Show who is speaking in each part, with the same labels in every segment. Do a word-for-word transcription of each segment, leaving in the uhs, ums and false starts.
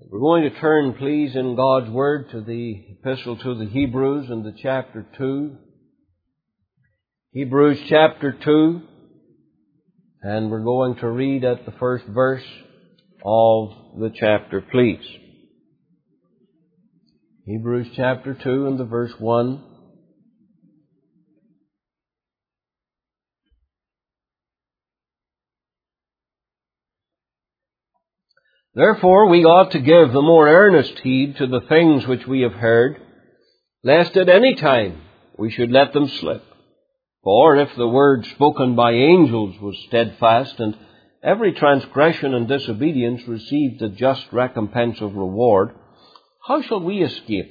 Speaker 1: We're going to turn, please, in God's Word to the Epistle to the Hebrews and to chapter two. Hebrews chapter two, and we're going to read at the first verse of the chapter, please. Hebrews chapter two and the verse one. Therefore we ought to give the more earnest heed to the things which we have heard, lest at any time we should let them slip. For if the word spoken by angels was steadfast, and every transgression and disobedience received a just recompense of reward, how shall we escape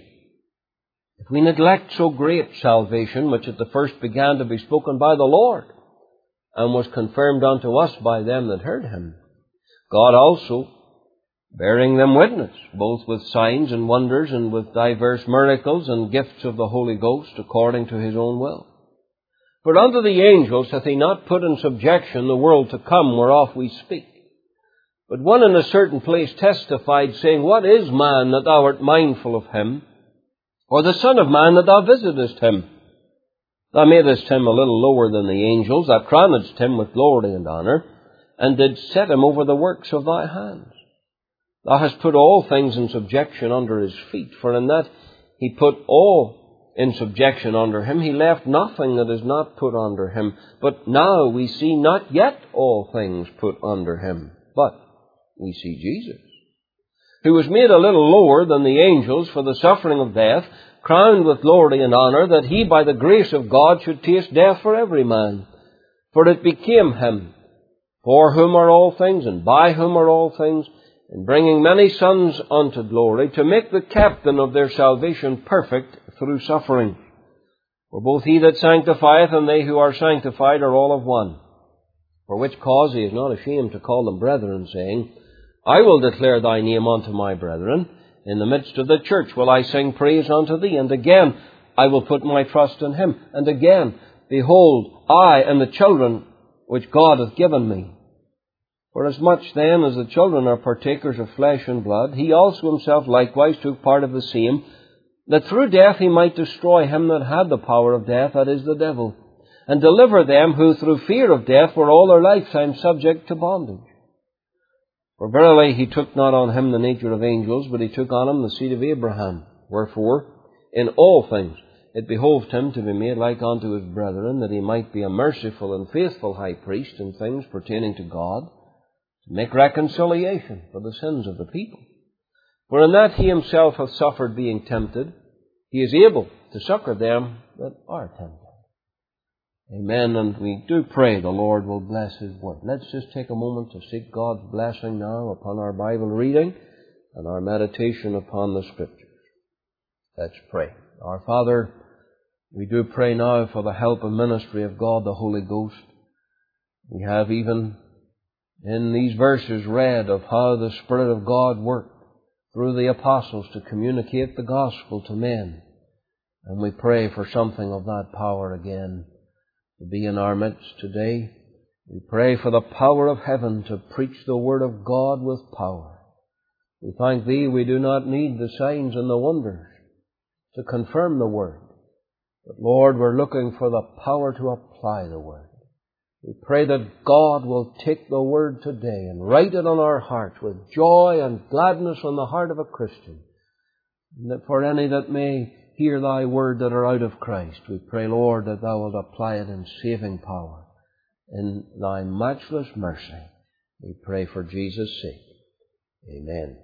Speaker 1: if we neglect so great salvation, which at the first began to be spoken by the Lord, and was confirmed unto us by them that heard him? God also, bearing them witness, both with signs and wonders, and with divers miracles and gifts of the Holy Ghost, according to his own will. For unto the angels hath he not put in subjection the world to come whereof we speak. But one in a certain place testified, saying, What is man that thou art mindful of him? Or the son of man that thou visitest him? Thou madest him a little lower than the angels, thou crownedst him with glory and honour, and didst set him over the works of thy hands. Thou hast put all things in subjection under his feet, for in that he put all in subjection under him, he left nothing that is not put under him. But now we see not yet all things put under him, but we see Jesus, who was made a little lower than the angels for the suffering of death, crowned with glory and honour, that he by the grace of God should taste death for every man. For it became him, for whom are all things, and by whom are all things, in bringing many sons unto glory, to make the captain of their salvation perfect through suffering. For both he that sanctifieth and they who are sanctified are all of one. For which cause he is not ashamed to call them brethren, saying, I will declare thy name unto my brethren. In the midst of the church will I sing praise unto thee. And again, I will put my trust in him. And again, behold, I and the children which God hath given me. For as much then as the children are partakers of flesh and blood, he also himself likewise took part of the same, that through death he might destroy him that had the power of death, that is, the devil, and deliver them who through fear of death were all their lifetime subject to bondage. For verily he took not on him the nature of angels, but he took on him the seed of Abraham. Wherefore, in all things it behoved him to be made like unto his brethren, that he might be a merciful and faithful high priest in things pertaining to God, to make reconciliation for the sins of the people. For in that he himself hath suffered being tempted, he is able to succour them that are tempted. Amen. And we do pray the Lord will bless his word. Let's just take a moment to seek God's blessing now upon our Bible reading and our meditation upon the Scriptures. Let's pray. Our Father, we do pray now for the help and ministry of God the Holy Ghost. We have even in these verses read of how the Spirit of God worked through the apostles to communicate the gospel to men. And we pray for something of that power again to be in our midst today. We pray for the power of heaven to preach the word of God with power. We thank Thee we do not need the signs and the wonders to confirm the word. But Lord, we're looking for the power to apply the word. We pray that God will take the word today and write it on our hearts with joy and gladness on the heart of a Christian. And that for any that may hear Thy word that are out of Christ, we pray, Lord, that Thou wilt apply it in saving power. In Thy matchless mercy, we pray for Jesus' sake. Amen.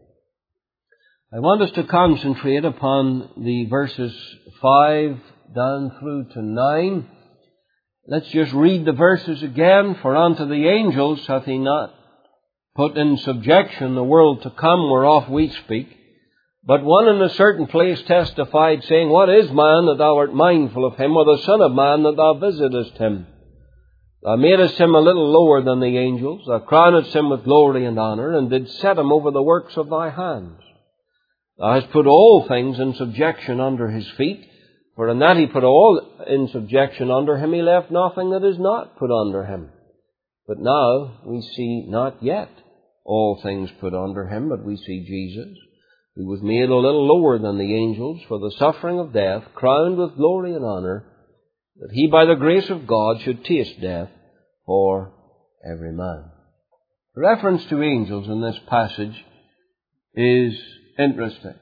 Speaker 1: I want us to concentrate upon the verses five down through to nine. Let's just read the verses again. For unto the angels hath he not put in subjection the world to come whereof we speak. But one in a certain place testified, saying, What is man that thou art mindful of him, or the son of man that thou visitest him? Thou madest him a little lower than the angels, thou crownedst him with glory and honour, and didst set him over the works of thy hands. Thou hast put all things in subjection under his feet. For in that he put all in subjection under him, he left nothing that is not put under him. But now we see not yet all things put under him, but we see Jesus, who was made a little lower than the angels for the suffering of death, crowned with glory and honor, that he by the grace of God should taste death for every man. The reference to angels in this passage is interesting.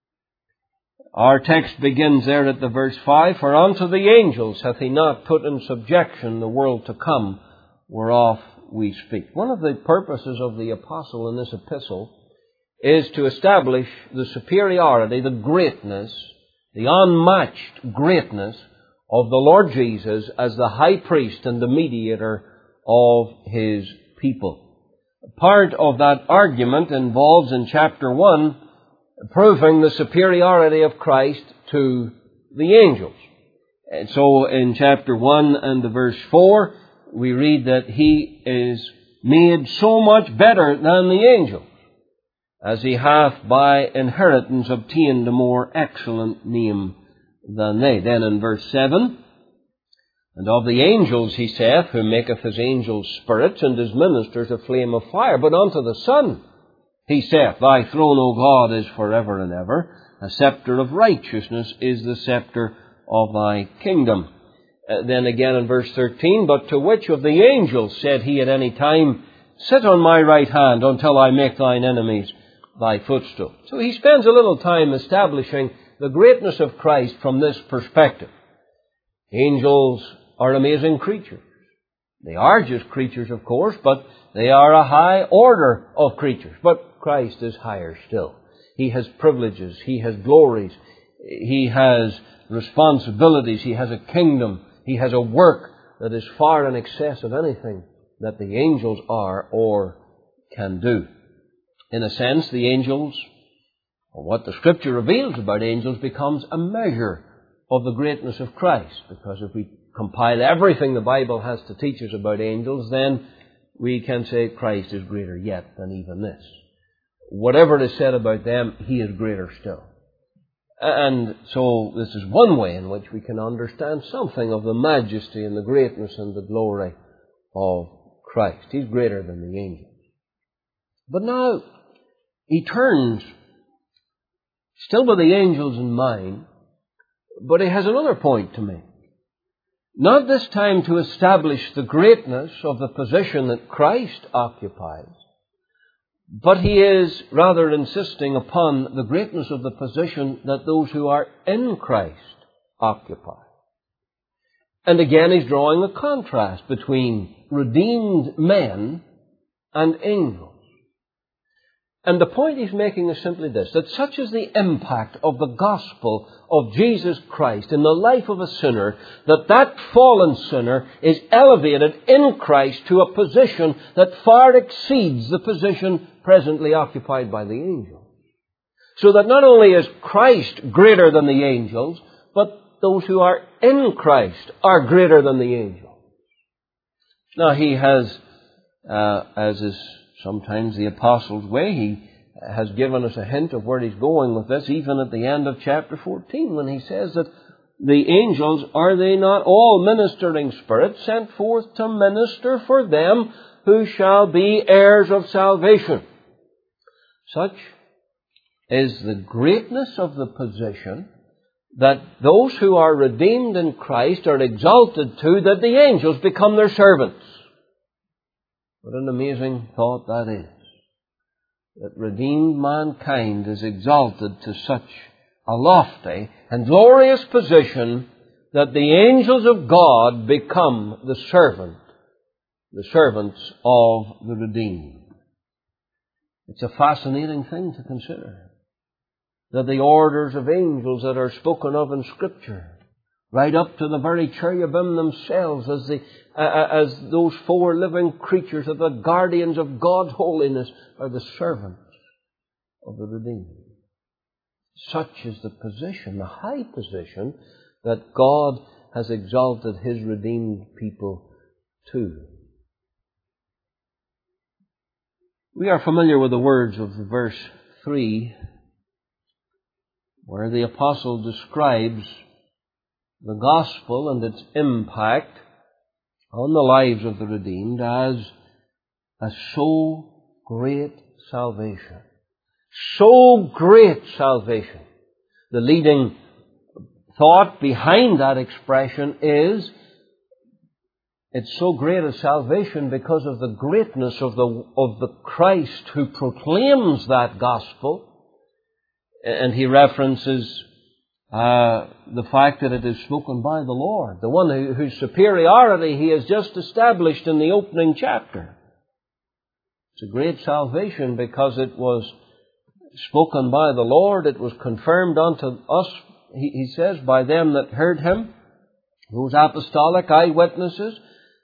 Speaker 1: Our text begins there at the verse five, "For unto the angels hath he not put in subjection the world to come, whereof we speak." One of the purposes of the apostle in this epistle is to establish the superiority, the greatness, the unmatched greatness of the Lord Jesus as the high priest and the mediator of his people. Part of that argument involves in chapter one proving the superiority of Christ to the angels. And so in chapter one and the verse four, we read that he is made so much better than the angels, as he hath by inheritance obtained a more excellent name than they. Then in verse seven, "And of the angels he saith, who maketh his angels spirits, and his ministers a flame of fire. But unto the Son he saith, Thy throne, O God, is forever and ever. A scepter of righteousness is the scepter of thy kingdom." Uh, then again in verse thirteen, "But to which of the angels said he at any time, Sit on my right hand until I make thine enemies thy footstool?" So he spends a little time establishing the greatness of Christ from this perspective. Angels are amazing creatures. They are just creatures, of course, but they are a high order of creatures. But Christ is higher still. He has privileges. He has glories. He has responsibilities. He has a kingdom. He has a work that is far in excess of anything that the angels are or can do. In a sense, the angels, or what the Scripture reveals about angels, becomes a measure of the greatness of Christ. Because if we compile everything the Bible has to teach us about angels, then we can say Christ is greater yet than even this. Whatever is said about them, he is greater still. And so this is one way in which we can understand something of the majesty and the greatness and the glory of Christ. He's greater than the angels. But now he turns, still with the angels in mind, but he has another point to make. Not this time to establish the greatness of the position that Christ occupies, but he is rather insisting upon the greatness of the position that those who are in Christ occupy. And again, he's drawing a contrast between redeemed men and angels. And the point he's making is simply this, that such is the impact of the gospel of Jesus Christ in the life of a sinner, that that fallen sinner is elevated in Christ to a position that far exceeds the position presently occupied by the angels. So that not only is Christ greater than the angels, but those who are in Christ are greater than the angels. Now he has, uh, as is sometimes the apostle's way, he has given us a hint of where he's going with this, even at the end of chapter fourteen, when he says that the angels, are they not all ministering spirits sent forth to minister for them who shall be heirs of salvation? Such is the greatness of the position that those who are redeemed in Christ are exalted to, that the angels become their servants. What an amazing thought that is. That redeemed mankind is exalted to such a lofty and glorious position that the angels of God become the servant, the servants of the redeemed. It's a fascinating thing to consider, that the orders of angels that are spoken of in Scripture, right up to the very cherubim themselves, as the uh, as those four living creatures, that the guardians of God's holiness, are the servants of the redeemed. Such is the position, the high position, that God has exalted His redeemed people to. We are familiar with the words of verse three, where the apostle describes the gospel and its impact on the lives of the redeemed as a so great salvation. So great salvation. The leading thought behind that expression is it's so great a salvation because of the greatness of the, of the Christ who proclaims that gospel. And he references uh, the fact that it is spoken by the Lord, the one who, whose superiority he has just established in the opening chapter. It's a great salvation because it was spoken by the Lord. It was confirmed unto us, he, he says, by them that heard him, those apostolic eyewitnesses.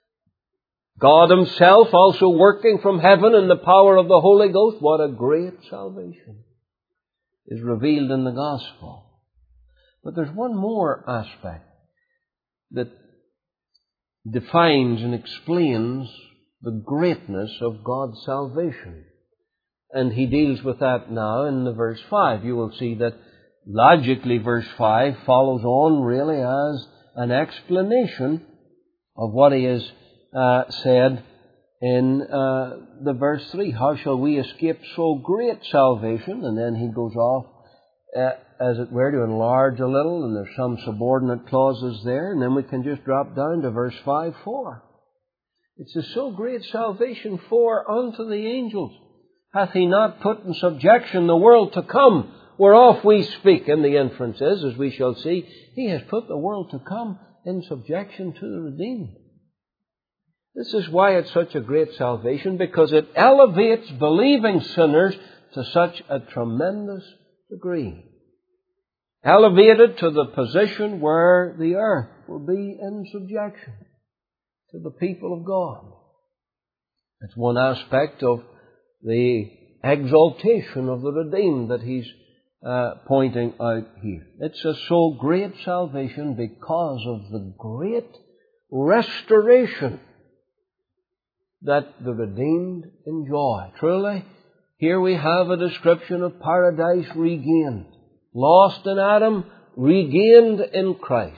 Speaker 1: God himself also working from heaven in the power of the Holy Ghost. What a great salvation is revealed in the gospel. But there's one more aspect that defines and explains the greatness of God's salvation. And he deals with that now in the verse five. You will see that logically verse five follows on really as an explanation of what he has uh, said in uh, the verse three. How shall we escape so great salvation? And then he goes off, uh, as it were, to enlarge a little, and there's some subordinate clauses there, and then we can just drop down to verse five, four. It's a so great salvation for unto the angels. Hath he not put in subjection the world to come, whereof we speak? And the inference is, as we shall see, he has put the world to come in subjection to the redeemed. This is why it's such a great salvation, because it elevates believing sinners to such a tremendous degree. Elevated to the position where the earth will be in subjection to the people of God. It's one aspect of the exaltation of the redeemed that he's uh, pointing out here. It's a so great salvation because of the great restoration that the redeemed enjoy. Truly, here we have a description of paradise regained. Lost in Adam, regained in Christ.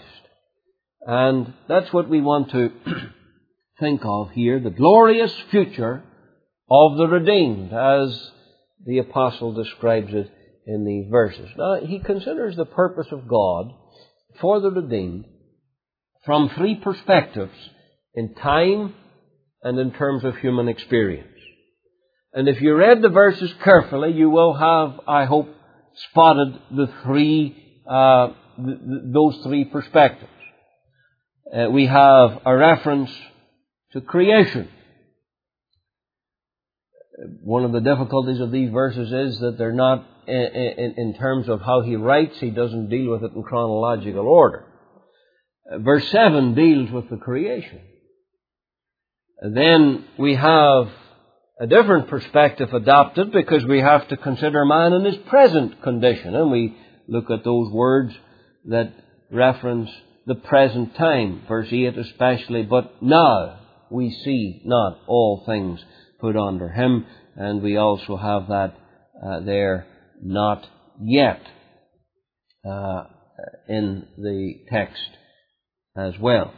Speaker 1: And that's what we want to think of here, the glorious future of the redeemed, as the apostle describes it in these verses. Now, he considers the purpose of God for the redeemed from three perspectives: in time and in terms of human experience. And if you read the verses carefully, you will have, I hope, spotted the three, uh, th- th- those three perspectives. Uh, we have a reference to creation. One of the difficulties of these verses is that they're not, in, in, in terms of how he writes, he doesn't deal with it in chronological order. Uh, verse seven deals with the creation. And then we have a different perspective adopted because we have to consider man in his present condition. And we look at those words that reference the present time. Verse eight especially, but now we see not all things put under him. And we also have that uh, there, not yet, uh, in the text as well.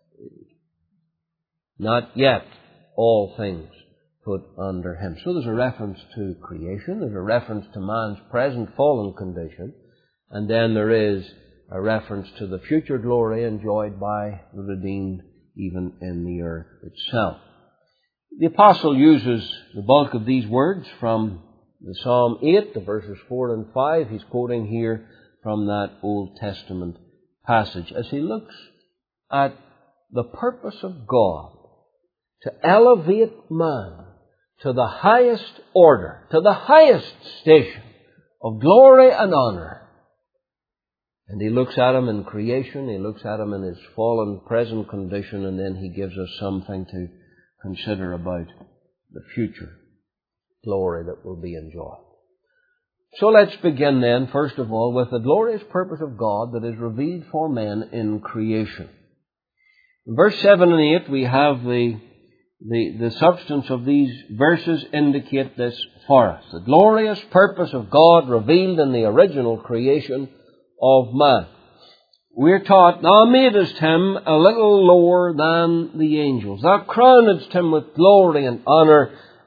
Speaker 1: Not yet all things put under him. So there's a reference to creation, there's a reference to man's present fallen condition, and then there is a reference to the future glory enjoyed by the redeemed even in the earth itself. The apostle uses the bulk of these words from the Psalm eight, the verses four and five. He's quoting here from that Old Testament passage as he looks at the purpose of God to elevate man to the highest order, to the highest station of glory and honor. And he looks at him in creation, he looks at him in his fallen present condition, and then he gives us something to consider about the future glory that will be enjoyed. So let's begin then, first of all, with the glorious purpose of God that is revealed for men in creation. In verse seven and eight, we have the The, the substance of these verses indicate this for us. The glorious purpose of God revealed in the original creation of man. We're taught, thou madest him a little lower than the angels. Thou crownedst him with glory and honour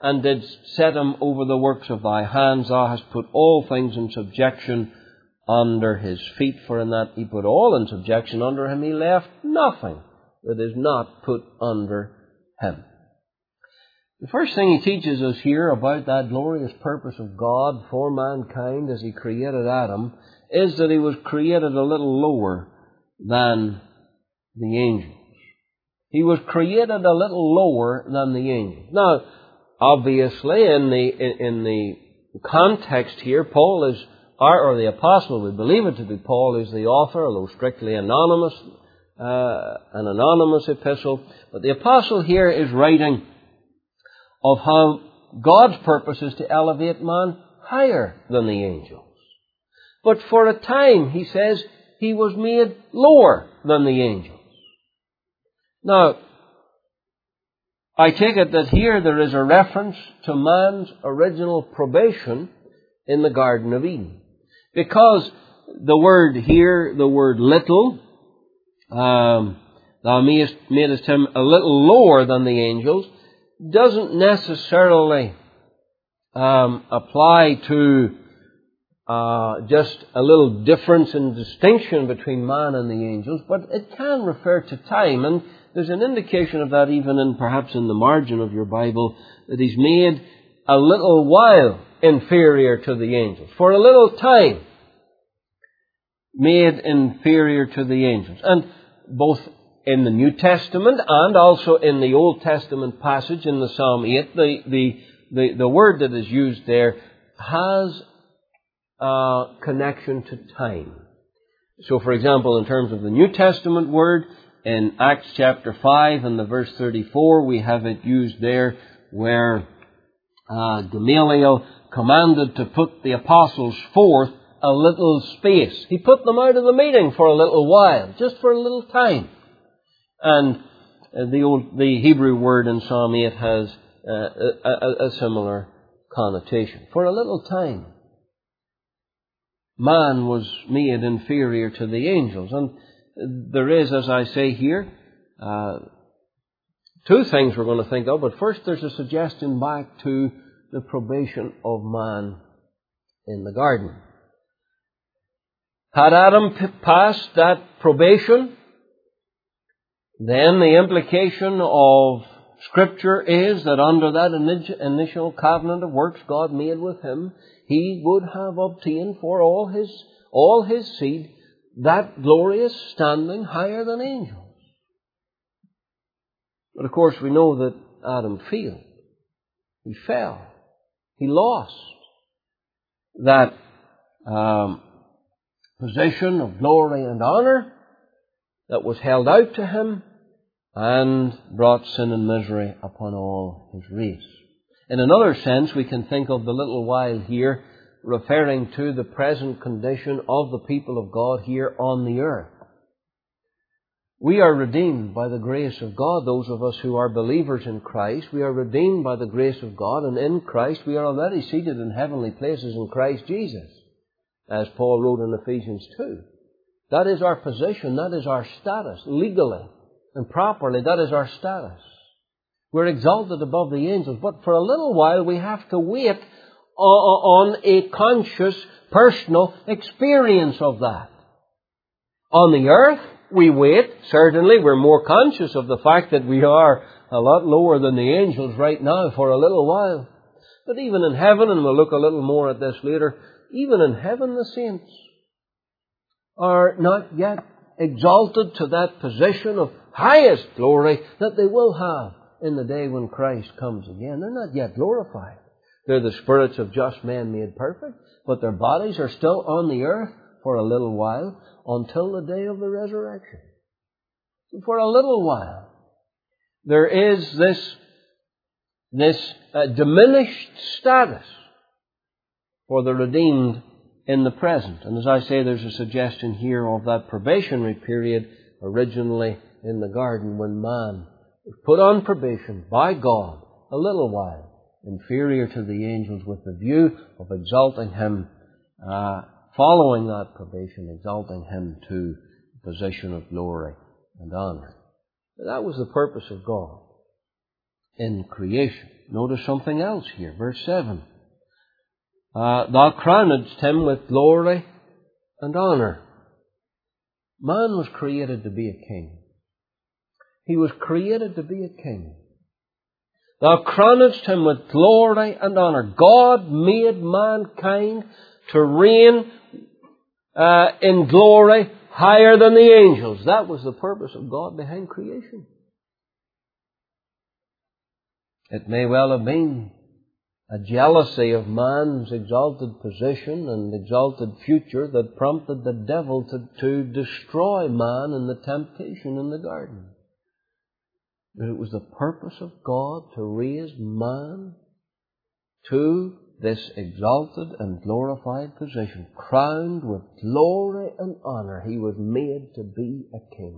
Speaker 1: and didst set him over the works of thy hands. Thou hast put all things in subjection under his feet, for in that he put all in subjection under him, he left nothing that is not put under him. The first thing he teaches us here about that glorious purpose of God for mankind as he created Adam is that he was created a little lower than the angels. He was created a little lower than the angels. Now, obviously, in the in, in the context here, Paul is, or, or the apostle, we believe it to be Paul, is the author, although strictly anonymous, uh, an anonymous epistle. But the apostle here is writing of how God's purpose is to elevate man higher than the angels. But for a time, he says, he was made lower than the angels. Now, I take it that here there is a reference to man's original probation in the Garden of Eden. Because the word here, the word little, um, thou madest, madest him a little lower than the angels, doesn't necessarily um, apply to uh, just a little difference in distinction between man and the angels, but it can refer to time. And there's an indication of that even in perhaps in the margin of your Bible, that he's made a little while inferior to the angels. For a little time, made inferior to the angels. And both in the New Testament and also in the Old Testament passage in the Psalm eight, the, the, the, the word that is used there has a connection to time. So, for example, in terms of the New Testament word, in Acts chapter five and the verse thirty-four, we have it used there where uh, Gamaliel commanded to put the apostles forth a little space. He put them out of the meeting for a little while, just for a little time. And uh, the old, the Hebrew word in Psalm eight has uh, a, a, a similar connotation. For a little time, man was made inferior to the angels. And there is, as I say here, uh, two things we're going to think of. But first, there's a suggestion back to the probation of man in the garden. Had Adam p- passed that probation, then the implication of Scripture is that under that initial covenant of works God made with him, he would have obtained for all his all his seed that glorious standing higher than angels. But of course we know that Adam failed. He fell. He lost that um, position of glory and honor that was held out to him and brought sin and misery upon all his race. In another sense, we can think of the little while here referring to the present condition of the people of God here on the earth. We are redeemed by the grace of God, those of us who are believers in Christ. We are redeemed by the grace of God, and in Christ we are already seated in heavenly places in Christ Jesus, as Paul wrote in Ephesians two. That is our position, that is our status, legally and properly, that is our status. We're exalted above the angels, but for a little while we have to wait on a conscious, personal experience of that. On the earth, we wait. Certainly, we're more conscious of the fact that we are a lot lower than the angels right now for a little while. But even in heaven, and we'll look a little more at this later, even in heaven the saints are not yet exalted to that position of highest glory that they will have in the day when Christ comes again. They're not yet glorified. They're the spirits of just men made perfect, but their bodies are still on the earth for a little while until the day of the resurrection. For a little while, there is this, this uh, diminished status for the redeemed in the present. And as I say, there's a suggestion here of that probationary period originally in the garden when man was put on probation by God a little while, inferior to the angels, with the view of exalting him, uh, following that probation, exalting him to a position of glory and honor. That was the purpose of God. in creation. Notice something else here, verse seven. Uh, Thou crownedst him with glory and honour. Man was created to be a king. He was created to be a king. Thou crownedst him with glory and honour. God made mankind to reign uh, in glory higher than the angels. That was the purpose of God behind creation. It may well have been a jealousy of man's exalted position and exalted future that prompted the devil to, to destroy man in the temptation in the garden. But it was the purpose of God to raise man to this exalted and glorified position, crowned with glory and honour. He was made to be a king.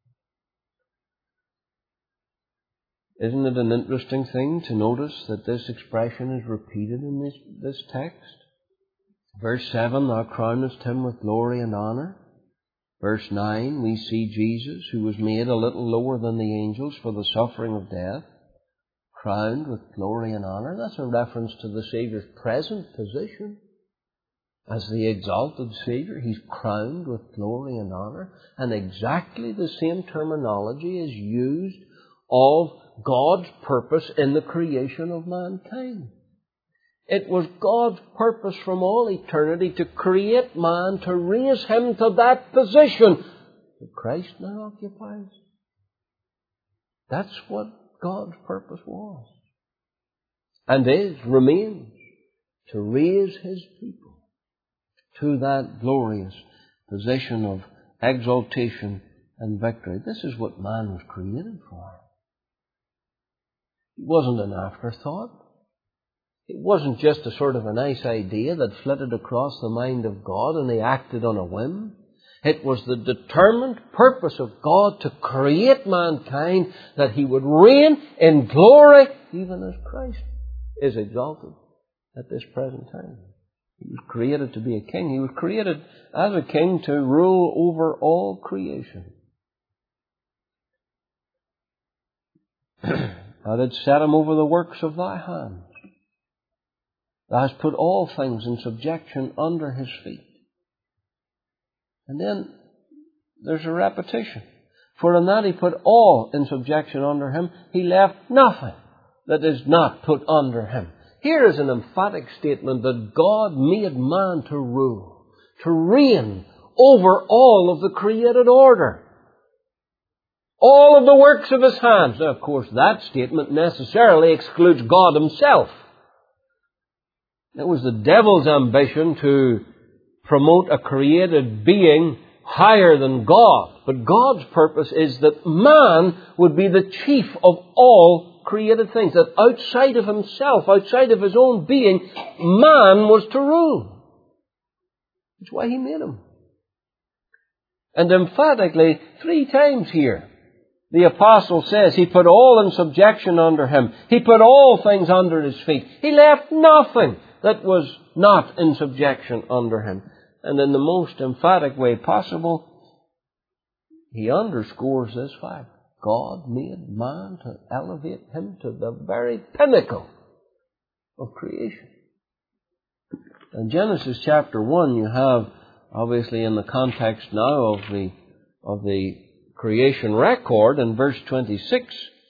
Speaker 1: Isn't it an interesting thing to notice that this expression is repeated in this, this text? Verse seven, Thou crownest him with glory and honour. Verse nine, we see Jesus, who was made a little lower than the angels for the suffering of death, crowned with glory and honour. That's a reference to the Saviour's present position. As the exalted Saviour, He's crowned with glory and honour. And exactly the same terminology is used of God's purpose in the creation of mankind. It was God's purpose from all eternity to create man, to raise him to that position that Christ now occupies. That's what God's purpose was. And is, remains, to raise His people to that glorious position of exaltation and victory. This is what man was created for. It wasn't an afterthought. It wasn't just a sort of a nice idea that flitted across the mind of God and He acted on a whim. It was the determined purpose of God to create mankind that He would reign in glory even as Christ is exalted at this present time. He was created to be a king. He was created as a king to rule over all creation. Thou didst set him over the works of thy hands. Thou hast put all things in subjection under his feet. And then there's a repetition. For in that he put all in subjection under him, he left nothing that is not put under him. Here is an emphatic statement that God made man to rule, to reign over all of the created order. All of the works of his hands. Now, of course, that statement necessarily excludes God Himself. It was the devil's ambition to promote a created being higher than God. But God's purpose is that man would be the chief of all created things. That outside of himself, outside of his own being, man was to rule. That's why He made him. And emphatically, three times here, the apostle says He put all in subjection under Him. He put all things under His feet. He left nothing that was not in subjection under Him. And in the most emphatic way possible, He underscores this fact. God made man to elevate him to the very pinnacle of creation. In Genesis chapter one, you have, obviously in the context now of the, of the creation record, in verse twenty-six,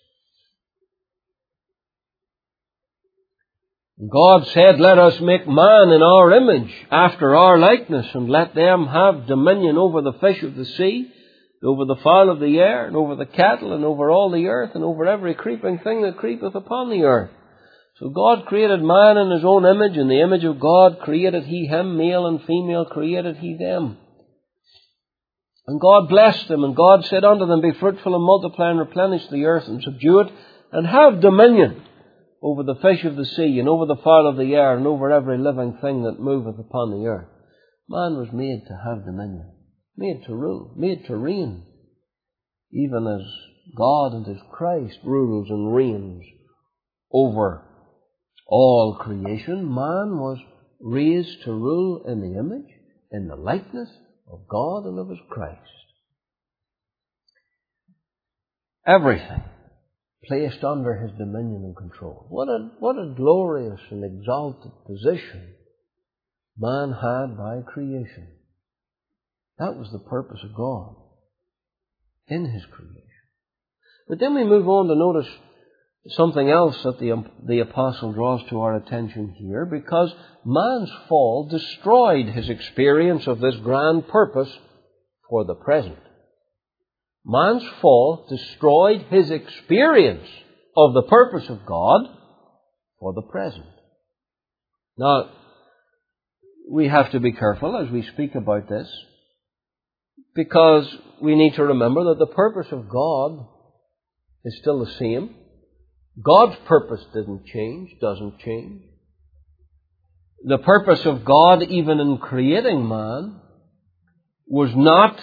Speaker 1: God said, Let us make man in our image, after our likeness, and let them have dominion over the fish of the sea, over the fowl of the air, and over the cattle, and over all the earth, and over every creeping thing that creepeth upon the earth. So God created man in His own image. In the image of God created He him, male and female created He them. And God blessed them, and God said unto them, Be fruitful and multiply and replenish the earth and subdue it, and have dominion over the fish of the sea, and over the fowl of the air, and over every living thing that moveth upon the earth. Man was made to have dominion, made to rule, made to reign, even as God and His Christ rules and reigns over all creation. Man was raised to rule in the image, in the likeness of God and of His Christ. Everything placed under his dominion and control. What a, what a glorious and exalted position man had by creation. That was the purpose of God in his creation. But then we move on to notice something else that the, the apostle draws to our attention here, because man's fall destroyed his experience of this grand purpose for the present. Man's fall destroyed his experience of the purpose of God for the present. Now, we have to be careful as we speak about this, because we need to remember that the purpose of God is still the same. God's purpose didn't change, doesn't change. The purpose of God, even in creating man, was not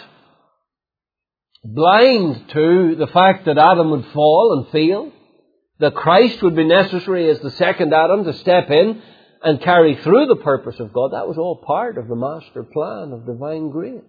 Speaker 1: blind to the fact that Adam would fall and fail, that Christ would be necessary as the second Adam to step in and carry through the purpose of God. That was all part of the master plan of divine grace.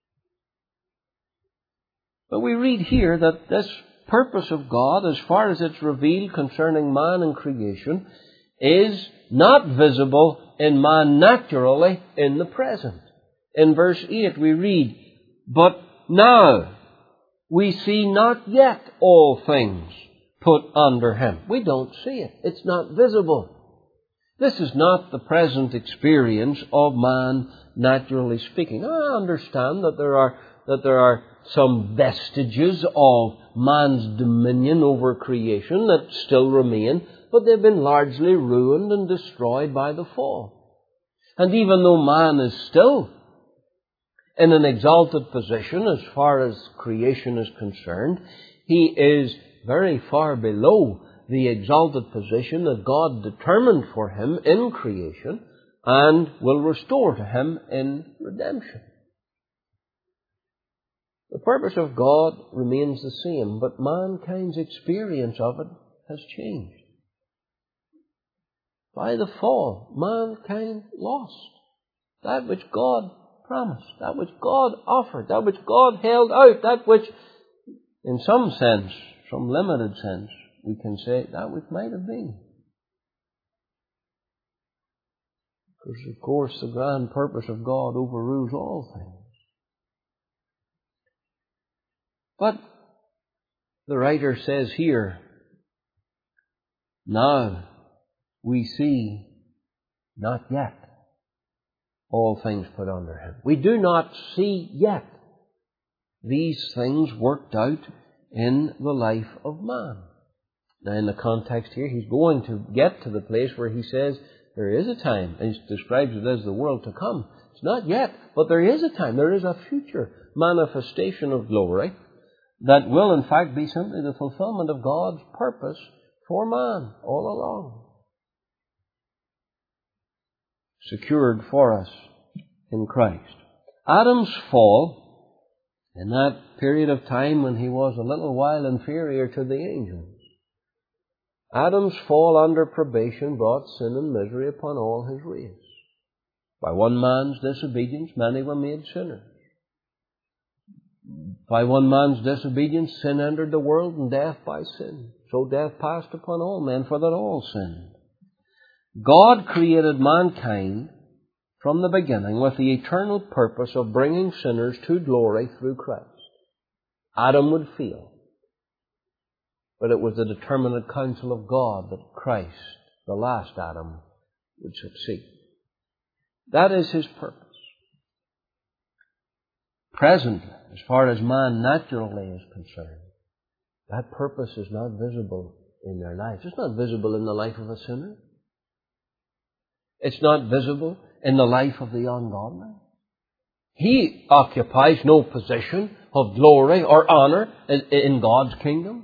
Speaker 1: But we read here that this purpose of God, as far as it's revealed concerning man and creation, is not visible in man naturally in the present. In verse eight we read, "But now we see not yet all things put under him." We don't see it. It's not visible. This is not the present experience of man, naturally speaking. I understand that there are that there are some vestiges of man's dominion over creation that still remain, but they've been largely ruined and destroyed by the fall. And even though man is still in an exalted position as far as creation is concerned, he is very far below the exalted position that God determined for him in creation and will restore to him in redemption. The purpose of God remains the same, but mankind's experience of it has changed. By the fall, mankind lost that which God promised, that which God offered, that which God held out, that which, in some sense, some limited sense, we can say, that which might have been. Because, of course, the grand purpose of God overrules all things. But the writer says here, "Now we see not yet all things put under him." We do not see yet these things worked out in the life of man. Now, in the context here, he's going to get to the place where he says there is a time, and he describes it as the world to come. It's not yet, but there is a time. There is a future manifestation of glory that will, in fact, be simply the fulfillment of God's purpose for man all along, secured for us in Christ. Adam's fall, in that period of time when he was a little while inferior to the angels, Adam's fall under probation brought sin and misery upon all his race. By one man's disobedience, many were made sinners. By one man's disobedience, sin entered the world, and death by sin. So death passed upon all men, for that all sinned. God created mankind from the beginning with the eternal purpose of bringing sinners to glory through Christ. Adam would fail, but it was the determinate counsel of God that Christ, the last Adam, would succeed. That is his purpose. Presently, as far as man naturally is concerned, that purpose is not visible in their lives. It's not visible in the life of a sinner. It's not visible in the life of the ungodly. He occupies no position of glory or honor in God's kingdom.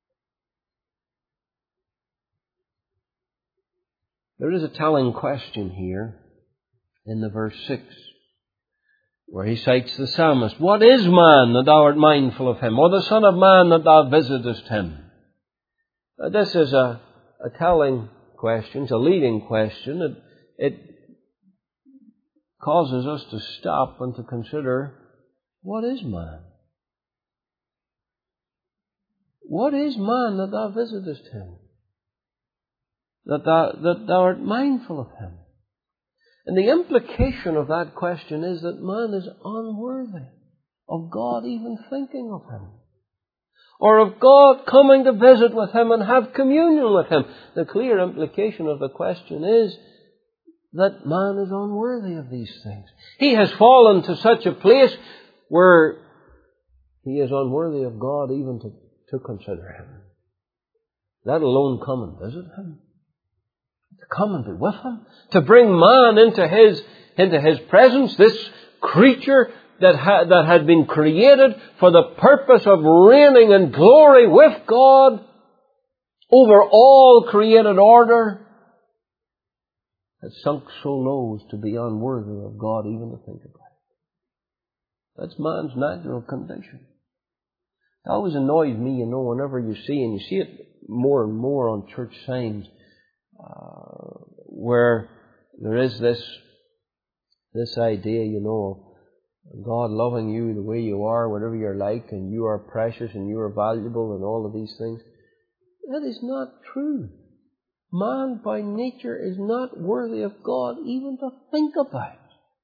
Speaker 1: There is a telling question here in the verse six, where he cites the psalmist. "What is man that thou art mindful of him, or the son of man that thou visitest him?" Now, this is a, a telling question. It's a leading question. It, it causes us to stop and to consider, what is man? what is man that thou visitest him? That thou, that thou art mindful of him? And the implication of that question is that man is unworthy of God even thinking of him, or of God coming to visit with him and have communion with him. The clear implication of the question is that man is unworthy of these things. He has fallen to such a place where he is unworthy of God even to, to consider him, let alone come and visit him, to come and be with him, to bring man into his, into his presence, this creature that, ha- that had been created for the purpose of reigning in glory with God over all created order, has sunk so low as to be unworthy of God even to think about it. That's man's natural condition. It always annoys me, you know, whenever you see, and you see it more and more on church signs, uh, where there is this, this idea, you know, of God loving you the way you are, whatever you're like, and you are precious and you are valuable and all of these things. That is not true. Man by nature is not worthy of God even to think about.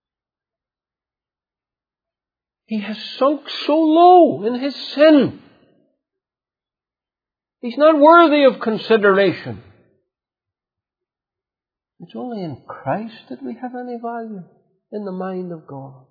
Speaker 1: He has sunk so low in his sin. He's not worthy of consideration. It's only in Christ that we have any value in the mind of God.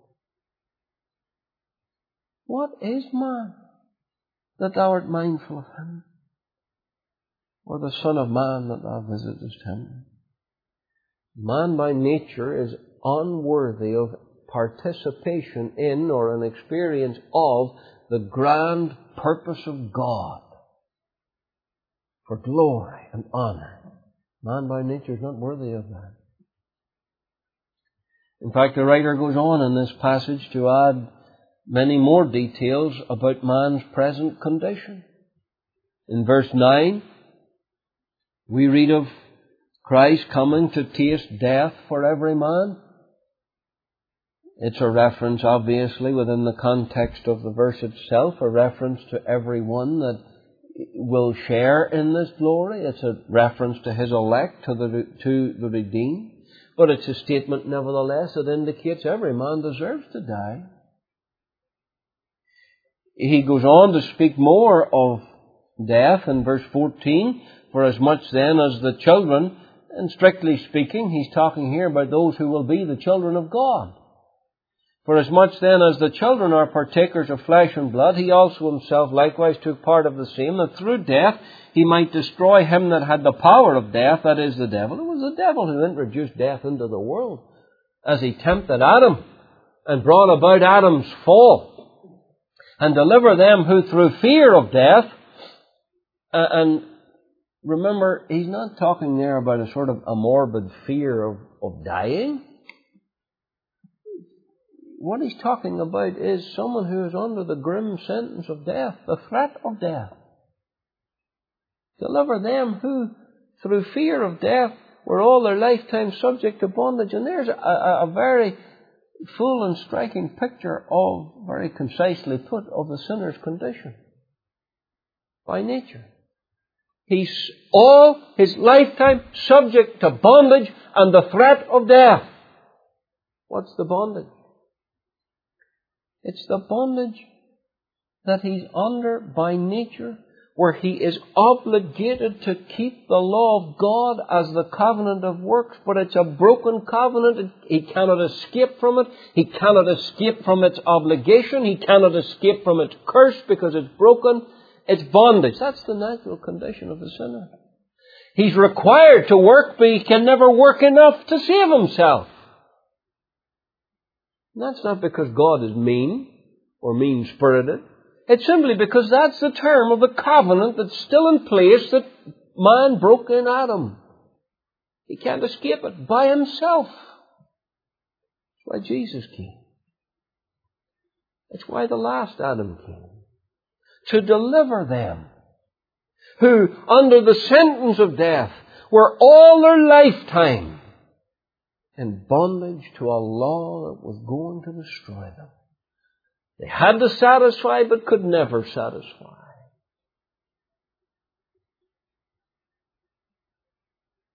Speaker 1: What is man that thou art mindful of him? Or the Son of Man that thou visitest him? Man by nature is unworthy of participation in or an experience of the grand purpose of God for glory and honor. Man by nature is not worthy of that. In fact, the writer goes on in this passage to add many more details about man's present condition. In verse nine, we read of Christ coming to taste death for every man. It's a reference, obviously, within the context of the verse itself, a reference to everyone that will share in this glory. It's a reference to his elect, to the, to the redeemed. But it's a statement, nevertheless, that indicates every man deserves to die. He goes on to speak more of death in verse fourteen. For as much then as the children, and strictly speaking, he's talking here about those who will be the children of God. For as much then as the children are partakers of flesh and blood, he also himself likewise took part of the same, that through death he might destroy him that had the power of death, that is, the devil. It was the devil who introduced death into the world as he tempted Adam and brought about Adam's fall, and deliver them who through fear of death, uh, and remember, he's not talking there about a sort of a morbid fear of, of dying. What he's talking about is someone who is under the grim sentence of death, the threat of death. Deliver them who, through fear of death, were all their lifetime subject to bondage. And there's a, a, a very full and striking picture of, very concisely put, of the sinner's condition by nature. He's all his lifetime subject to bondage and the threat of death. What's the bondage? It's the bondage that he's under by nature, where he is obligated to keep the law of God as the covenant of works, but it's a broken covenant. He cannot escape from it. He cannot escape from its obligation. He cannot escape from its curse because it's broken. It's bondage. That's the natural condition of the sinner. He's required to work, but he can never work enough to save himself. And that's not because God is mean or mean-spirited. It's simply because that's the term of the covenant that's still in place that man broke in Adam. He can't escape it by himself. That's why Jesus came. That's why the last Adam came. To deliver them who, under the sentence of death, were all their lifetime in bondage to a law that was going to destroy them. They had to satisfy but could never satisfy.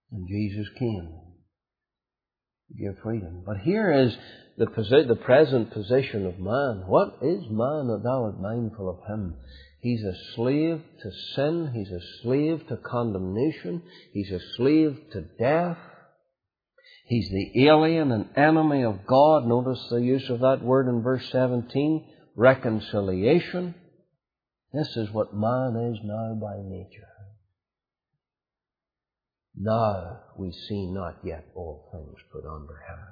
Speaker 1: And Jesus came to give freedom. But here is the, posi- the present position of man. What is man that thou art mindful of him? He's a slave to sin. He's a slave to condemnation. He's a slave to death. He's the alien and enemy of God. Notice the use of that word in verse seventeen. Reconciliation. This is what man is now by nature. Now we see not yet all things put under him.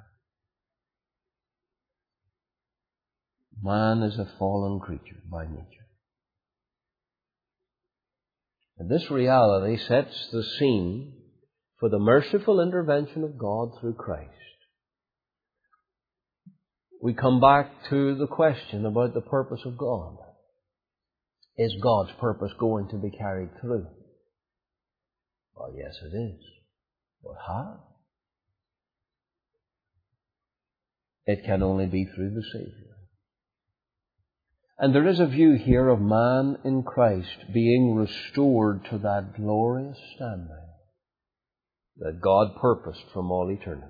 Speaker 1: Man is a fallen creature by nature. And this reality sets the scene for the merciful intervention of God through Christ. We come back to the question about the purpose of God. Is God's purpose going to be carried through? Well, yes, it is. But how? It can only be through the Savior. And there is a view here of man in Christ being restored to that glorious standing that God purposed from all eternity.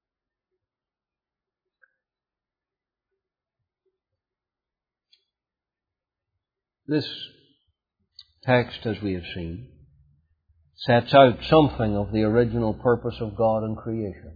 Speaker 1: This text, as we have seen, sets out something of the original purpose of God in creation.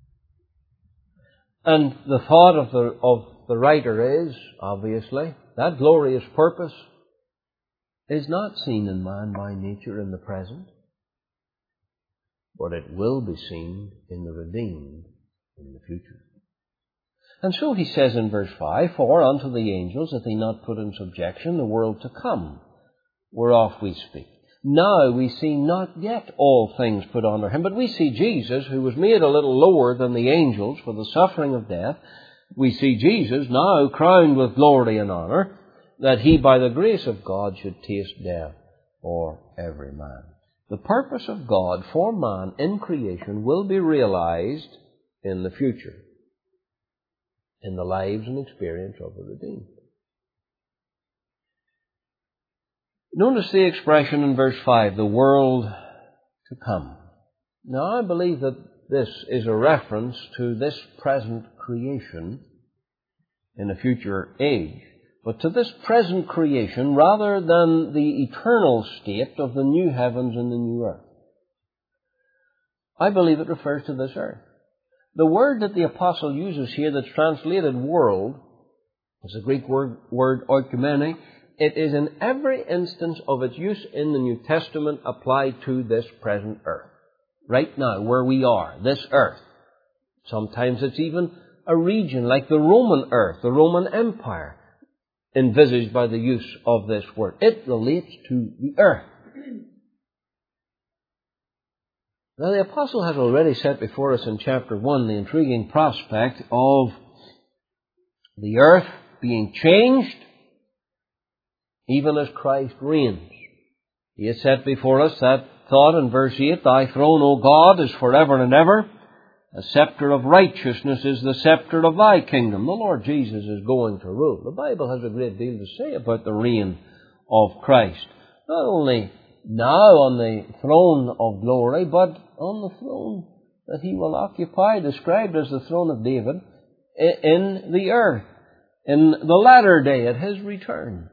Speaker 1: And the thought of the, of the writer is, obviously, that glorious purpose is not seen in man by nature in the present, but it will be seen in the redeemed in the future. And so he says in verse five, For unto the angels hath he not put in subjection the world to come, whereof we speak. Now we see not yet all things put under him, but we see Jesus, who was made a little lower than the angels for the suffering of death. We see Jesus now crowned with glory and honour, that he by the grace of God should taste death for every man. The purpose of God for man in creation will be realized in the future, in the lives and experience of the redeemed. Notice the expression in verse five, the world to come. Now I believe that this is a reference to this present creation in a future age, but to this present creation rather than the eternal state of the new heavens and the new earth. I believe it refers to this earth. The word that the apostle uses here that's translated world is the Greek word, word oikumene. It is in every instance of its use in the New Testament applied to this present earth. Right now, where we are, this earth. Sometimes it's even a region like the Roman earth, the Roman Empire, envisaged by the use of this word. It relates to the earth. Now, the apostle has already set before us in chapter one the intriguing prospect of the earth being changed even as Christ reigns. He has set before us that thought in verse eight, Thy throne, O God, is forever and ever. A scepter of righteousness is the scepter of thy kingdom. The Lord Jesus is going to rule. The Bible has a great deal to say about the reign of Christ. Not only now on the throne of glory, but on the throne that he will occupy, described as the throne of David, in the earth, in the latter day at his return.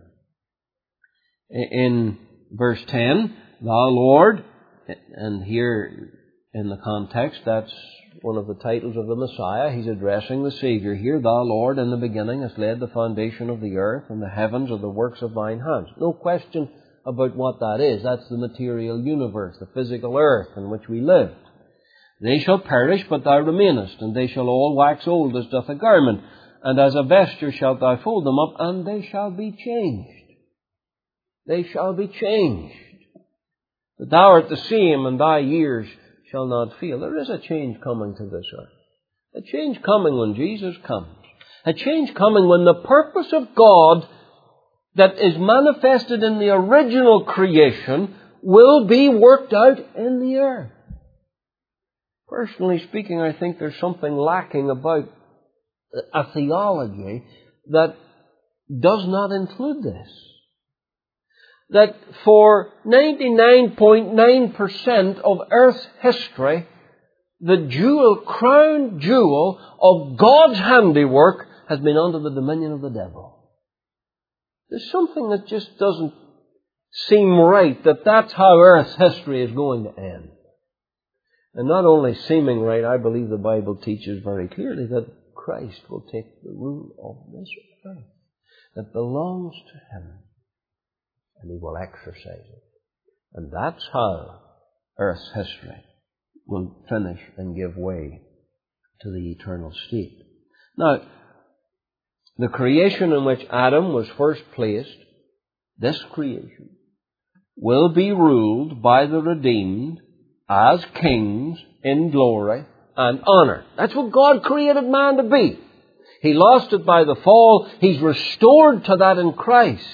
Speaker 1: In verse ten, Thou Lord, and here in the context, that's one of the titles of the Messiah. He's addressing the Savior here. Thou Lord, in the beginning hast laid the foundation of the earth, and the heavens are the works of thine hands. No question about what that is. That's the material universe, the physical earth in which we live. They shall perish, but thou remainest, and they shall all wax old as doth a garment, and as a vesture shalt thou fold them up, and they shall be changed. They shall be changed. But thou art the same, and thy years shall not fail. There is a change coming to this earth. A change coming when Jesus comes. A change coming when the purpose of God that is manifested in the original creation will be worked out in the earth. Personally speaking, I think there's something lacking about a theology that does not include this. that for ninety-nine point nine percent of Earth's history, the jewel, crown jewel of God's handiwork has been under the dominion of the devil. There's something that just doesn't seem right, that that's how Earth's history is going to end. And not only seeming right, I believe the Bible teaches very clearly that Christ will take the rule of this earth that belongs to Him, and He will exercise it. And that's how Earth's history will finish and give way to the eternal state. Now, the creation in which Adam was first placed, this creation, will be ruled by the redeemed as kings in glory and honor. That's what God created man to be. He lost it by the fall. He's restored to that in Christ.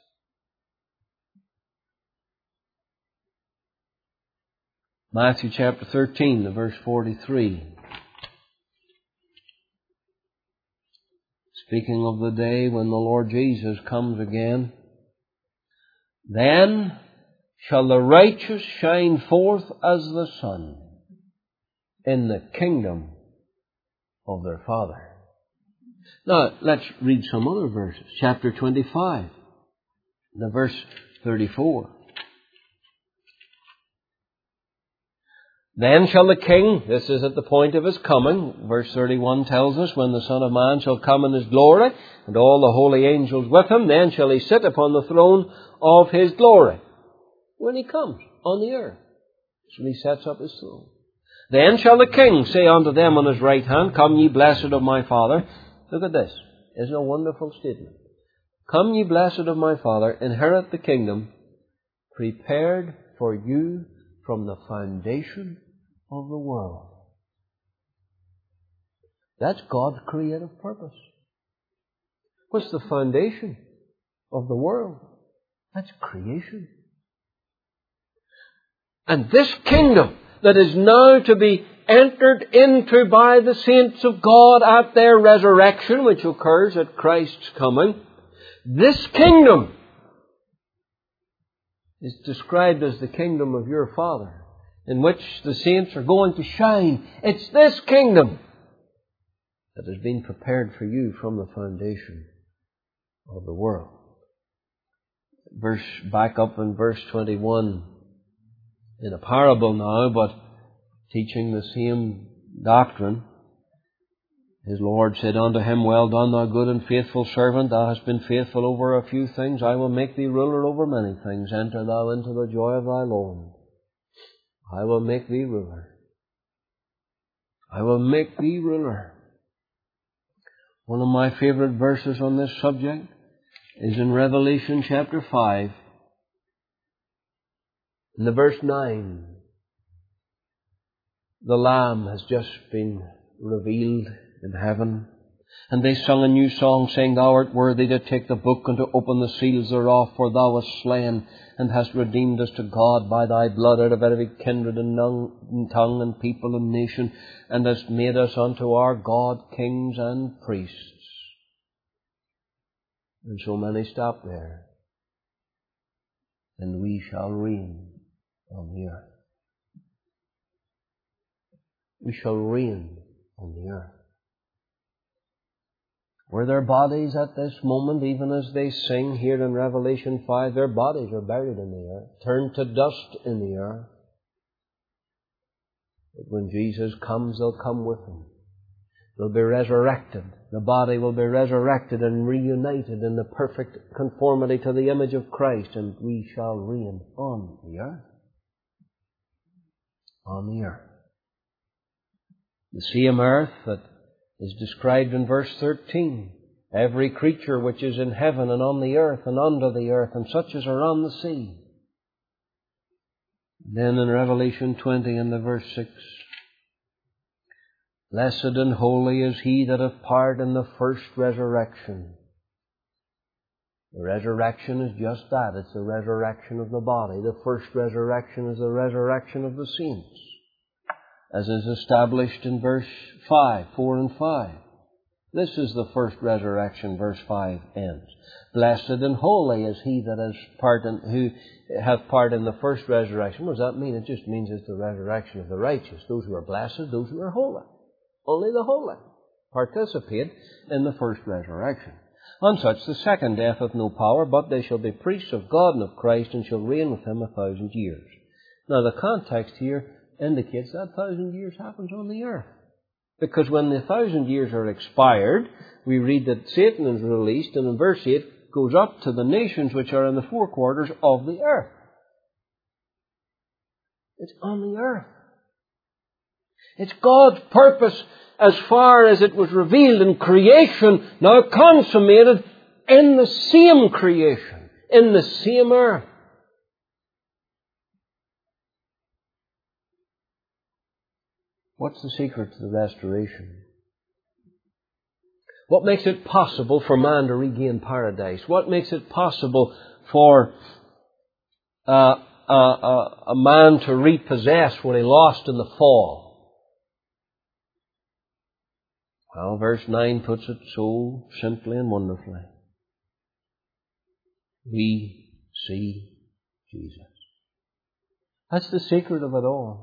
Speaker 1: Matthew chapter thirteen, the verse forty-three. Speaking of the day when the Lord Jesus comes again. Then shall the righteous shine forth as the sun in the kingdom of their Father. Now, let's read some other verses. Chapter twenty-five, the verse thirty-four. Then shall the King, this is at the point of His coming, verse thirty-one tells us, when the Son of Man shall come in His glory, and all the holy angels with Him, then shall He sit upon the throne of His glory. When He comes on the earth, so He sets up His throne. Then shall the King say unto them on His right hand, Come ye blessed of my Father. Look at this. Isn't it a wonderful statement? Come ye blessed of my Father, inherit the kingdom prepared for you from the foundation of the world. That's God's creative purpose. What's the foundation of the world? That's creation. And this kingdom that is now to be entered into by the saints of God at their resurrection, which occurs at Christ's coming, this kingdom is described as the kingdom of your Father, in which the saints are going to shine. It's this kingdom that has been prepared for you from the foundation of the world. Verse, back up in verse twenty-one, in a parable now, but teaching the same doctrine. His Lord said unto him, Well done, thou good and faithful servant. Thou hast been faithful over a few things. I will make thee ruler over many things. Enter thou into the joy of thy Lord. I will make thee ruler. I will make thee ruler. One of my favorite verses on this subject is in Revelation chapter five, in the verse nine. The Lamb has just been revealed in heaven, and they sung a new song, saying, Thou art worthy to take the book and to open the seals thereof, for thou wast slain, and hast redeemed us to God by thy blood out of every kindred and tongue and people and nation, and hast made us unto our God kings and priests. And so many stop there. And we shall reign on the earth. We shall reign on the earth. Were their bodies at this moment, even as they sing here in Revelation five, their bodies are buried in the earth, turned to dust in the earth. But when Jesus comes, they'll come with Him. They'll be resurrected. The body will be resurrected and reunited in the perfect conformity to the image of Christ, and we shall reign on the earth. On the earth. The same earth that is described in verse thirteen. Every creature which is in heaven and on the earth and under the earth, and such as are on the sea. Then in Revelation twenty in the verse six. Blessed and holy is he that hath part in the first resurrection. The resurrection is just that. It's the resurrection of the body. The first resurrection is the resurrection of the saints, as is established in verse five, four and five. This is the first resurrection, verse five ends. Blessed and holy is he that has part in, who hath part in the first resurrection. What does that mean? It just means it's the resurrection of the righteous. Those who are blessed, those who are holy. Only the holy participate in the first resurrection. On such the second death hath no power, but they shall be priests of God and of Christ, and shall reign with him a thousand years. Now the context here indicates that thousand years happens on the earth. Because when the thousand years are expired, we read that Satan is released, and in verse eight goes up to the nations which are in the four quarters of the earth. It's on the earth. It's God's purpose as far as it was revealed in creation, now consummated in the same creation, in the same earth. What's the secret to the restoration? What makes it possible for man to regain paradise? What makes it possible for uh, uh, uh, a man to repossess what he lost in the fall? Well, verse nine puts it so simply and wonderfully. We see Jesus. That's the secret of it all.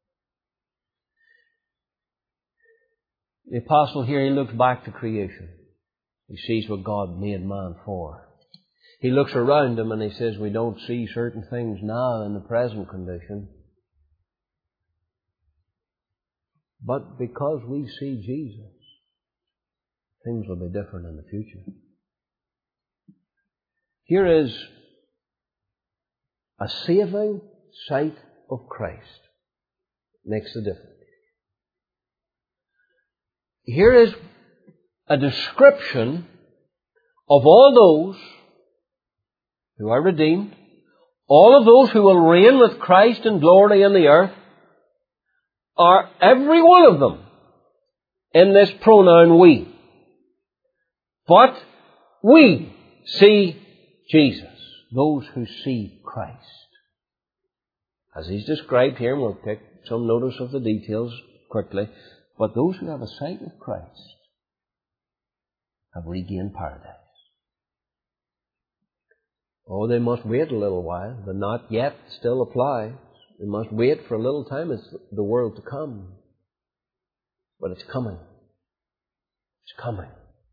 Speaker 1: The apostle here, he looks back to creation. He sees what God made man for. He looks around him and he says, we don't see certain things now in the present condition. But because we see Jesus, things will be different in the future. Here is a saving sight of Christ. Makes the difference. Here is a description of all those who are redeemed, all of those who will reign with Christ in glory in the earth, are every one of them in this pronoun we. But we see Jesus, those who see Christ. As he's described here, and we'll take some notice of the details quickly, but those who have a sight of Christ have regained paradise. Oh, they must wait a little while. The not yet still applies. They must wait for a little time. It's the world to come. But it's coming. It's coming.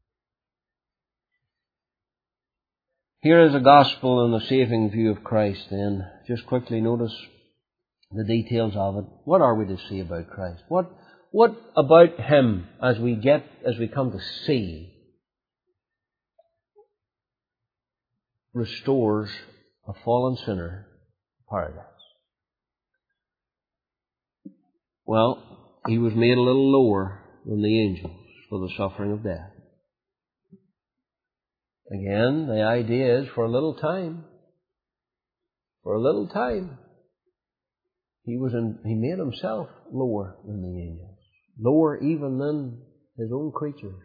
Speaker 1: Here is a gospel and a saving view of Christ then. Just quickly notice the details of it. What are we to see about Christ? What What about Him as we get, as we come to see, restores a fallen sinner to paradise? Well, He was made a little lower than the angels for the suffering of death. Again, the idea is for a little time. For a little time. He was in, He made Himself lower than the angels. Lower even than His own creatures.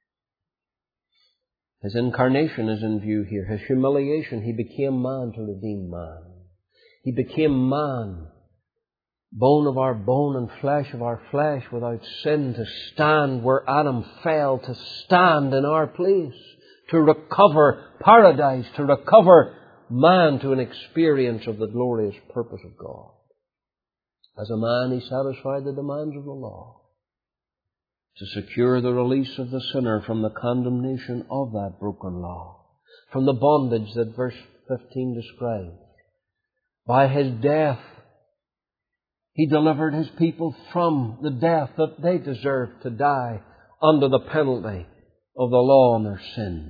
Speaker 1: His incarnation is in view here. His humiliation. He became man to redeem man. He became man, bone of our bone and flesh of our flesh, without sin, to stand where Adam fell, to stand in our place, to recover paradise, to recover man to an experience of the glorious purpose of God. As a man, He satisfied the demands of the law to secure the release of the sinner from the condemnation of that broken law, from the bondage that verse fifteen describes. By His death, He delivered His people from the death that they deserved to die under the penalty of the law and their sin.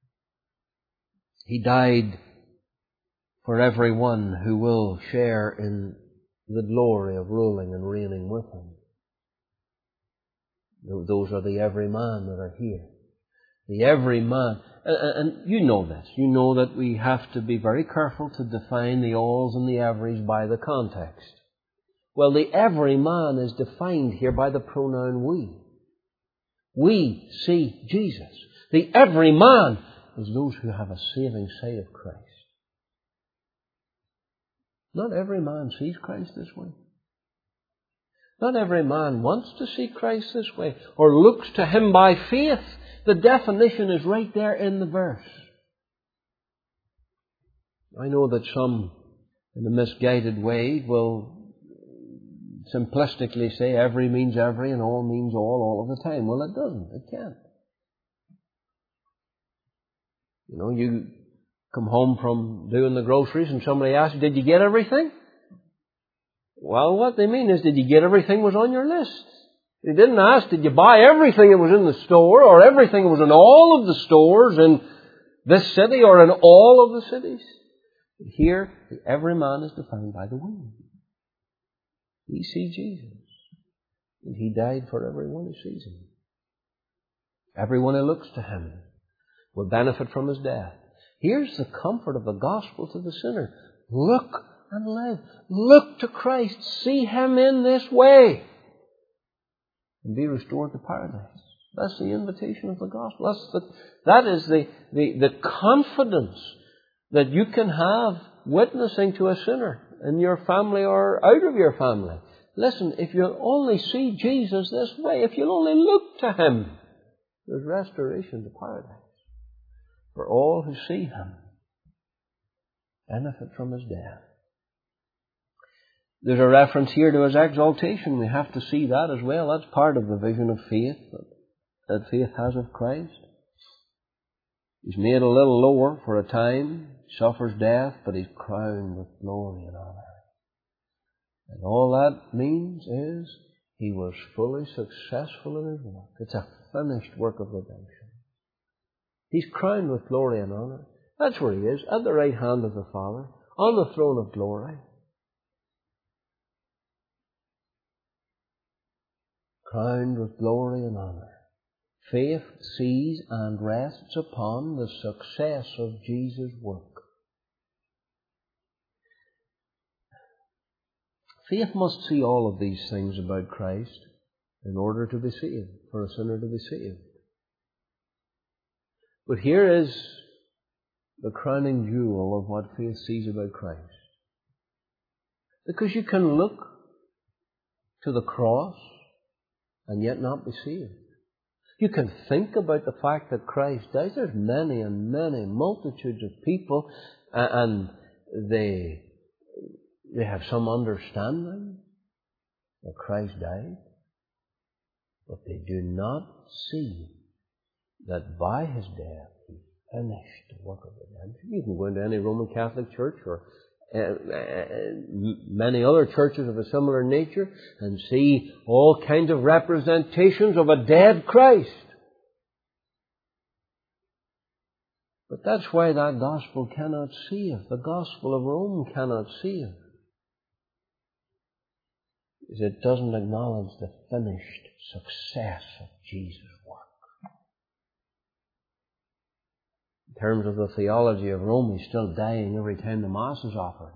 Speaker 1: He died for everyone who will share in the glory of ruling and reigning with Him. Those are the every man that are here. The every man. And you know this. You know that we have to be very careful to define the alls and the everys by the context. Well, the every man is defined here by the pronoun we. We see Jesus. The every man is those who have a saving sight of Christ. Not every man sees Christ this way. Not every man wants to see Christ this way or looks to Him by faith. The definition is right there in the verse. I know that some, in a misguided way, will simplistically say every means every and all means all all of the time. Well, it doesn't. It can't. You know, you come home from doing the groceries and somebody asks you, did you get everything? Well, what they mean is, did you get everything was on your list? They didn't ask, did you buy everything that was in the store or everything that was in all of the stores in this city or in all of the cities? Here, every man is defined by the word. We see Jesus. And He died for everyone who sees Him. Everyone who looks to Him will benefit from His death. Here's the comfort of the gospel to the sinner. Look and live. Look to Christ. See Him in this way. And be restored to paradise. That's the invitation of the gospel. That's the, that is the, the, the confidence that you can have witnessing to a sinner in your family or out of your family. Listen, if you'll only see Jesus this way, if you'll only look to Him, there's restoration to paradise. For all who see Him benefit from His death. There's a reference here to His exaltation. We have to see that as well. That's part of the vision of faith that, that faith has of Christ. He's made a little lower for a time, suffers death, but He's crowned with glory and honor. And all that means is He was fully successful in His work. It's a finished work of redemption. He's crowned with glory and honor. That's where He is, at the right hand of the Father, on the throne of glory. Crowned with glory and honor. Faith sees and rests upon the success of Jesus' work. Faith must see all of these things about Christ in order to be saved, for a sinner to be saved. But here is the crowning jewel of what faith sees about Christ. Because you can look to the cross and yet not be saved. You can think about the fact that Christ dies. There's many and many multitudes of people, and they they have some understanding that Christ died, but they do not see that by His death He finished the work of redemption. You can go into any Roman Catholic church or uh, uh, many other churches of a similar nature and see all kinds of representations of a dead Christ. But that's why that gospel cannot save. The gospel of Rome cannot save. Because it doesn't acknowledge the finished success of Jesus' work. In terms of the theology of Rome, He's still dying every time the Mass is offered.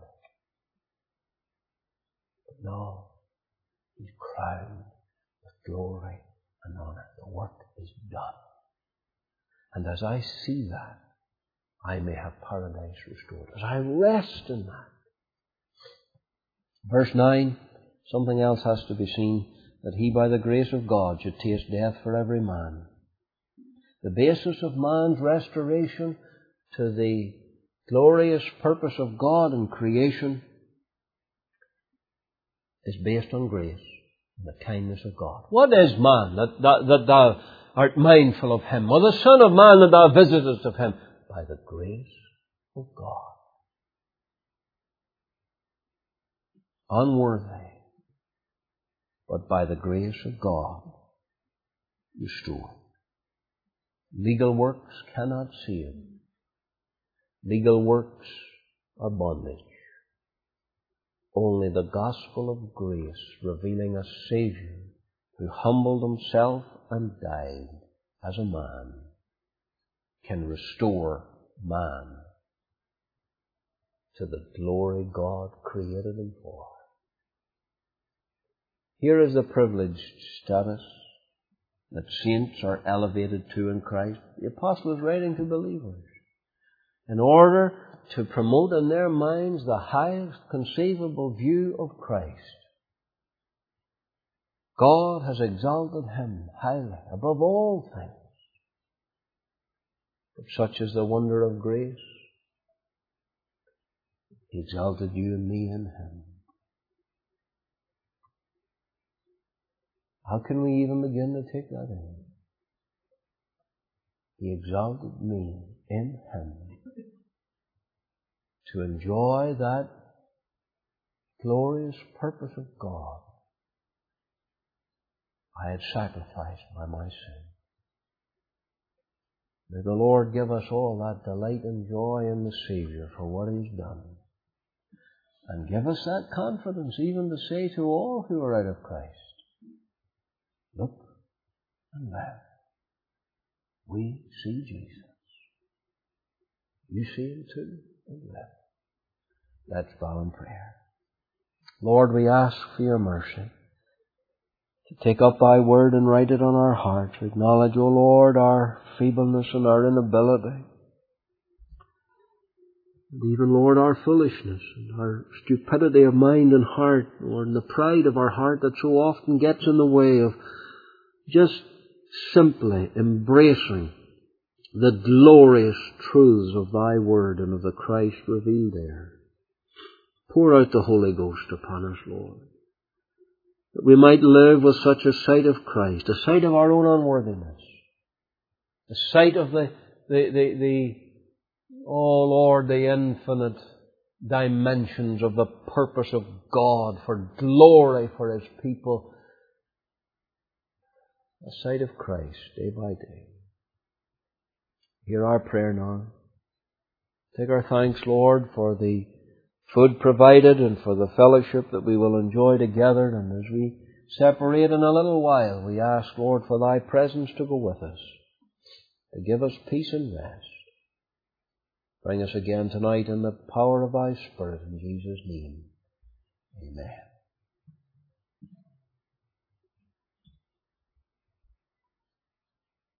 Speaker 1: But no, He's crowned with glory and honor. The work is done. And as I see that, I may have paradise restored. As I rest in that. Verse nine, something else has to be seen, that He by the grace of God should taste death for every man. The basis of man's restoration to the glorious purpose of God in creation is based on grace and the kindness of God. What is man that, that, that thou art mindful of him? Or the Son of Man that thou visitest of him? By the grace of God. Unworthy, but by the grace of God restored. Legal works cannot save. Legal works are bondage. Only the gospel of grace, revealing a Saviour who humbled Himself and died as a man, can restore man to the glory God created him for. Here is the privileged status that saints are elevated to in Christ. The apostle is writing to believers in order to promote in their minds the highest conceivable view of Christ. God has exalted him highly above all things. But such is the wonder of grace. He exalted you and me in him. How can we even begin to take that in? He exalted me in him to enjoy that glorious purpose of God. I had sacrificed by my sin. May the Lord give us all that delight and joy in the Savior for what He's done. And give us that confidence even to say to all who are out of Christ, look and live. We see Jesus. You see Him too, and live. Let's bow in prayer. Lord, we ask for your mercy to take up thy word and write it on our hearts. We acknowledge, O Lord, our feebleness and our inability. And even, Lord, our foolishness and our stupidity of mind and heart, Lord, and the pride of our heart that so often gets in the way of just simply embracing the glorious truths of thy word and of the Christ revealed there. Pour out the Holy Ghost upon us, Lord, that we might live with such a sight of Christ, a sight of our own unworthiness, a sight of the, the, the, the, oh Lord, the infinite dimensions of the purpose of God for glory for His people, a sight of Christ day by day. Hear our prayer now. Take our thanks, Lord, for the food provided and for the fellowship that we will enjoy together. And as we separate in a little while, we ask, Lord, for thy presence to go with us, to give us peace and rest. Bring us again tonight in the power of thy Spirit, in Jesus' name. Amen.